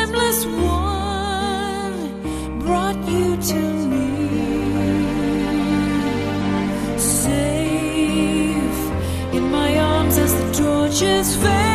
timeless one brought you to me, safe in my arms as the torches fade.